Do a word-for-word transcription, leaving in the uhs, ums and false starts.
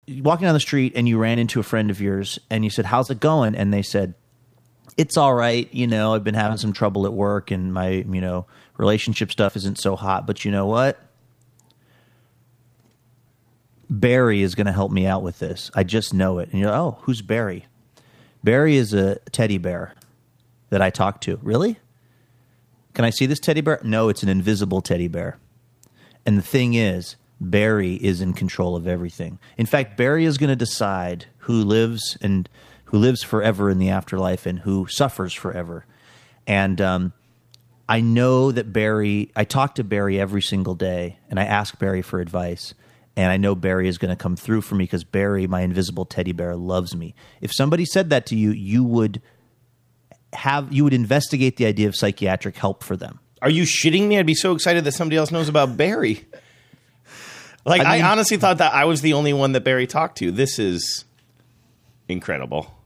walking down the street and you ran into a friend of yours and you said, how's it going? And they said, it's all right. You know, I've been having some trouble at work and my, you know, relationship stuff isn't so hot, but you know what? Barry is going to help me out with this. I just know it. And you're like, oh, who's Barry? Barry is a teddy bear that I talk to. Really? Can I see this teddy bear? No, it's an invisible teddy bear. And the thing is, Barry is in control of everything. In fact, Barry is going to decide who lives and who lives forever in the afterlife and who suffers forever. And um, I know that Barry, I talk to Barry every single day, and I ask Barry for advice. And I know Barry is going to come through for me because Barry, my invisible teddy bear, loves me. If somebody said that to you, you would have you would investigate the idea of psychiatric help for them. Are you shitting me? I'd be so excited that somebody else knows about Barry. Like, I, mean, I honestly thought that I was the only one that Barry talked to. This is incredible.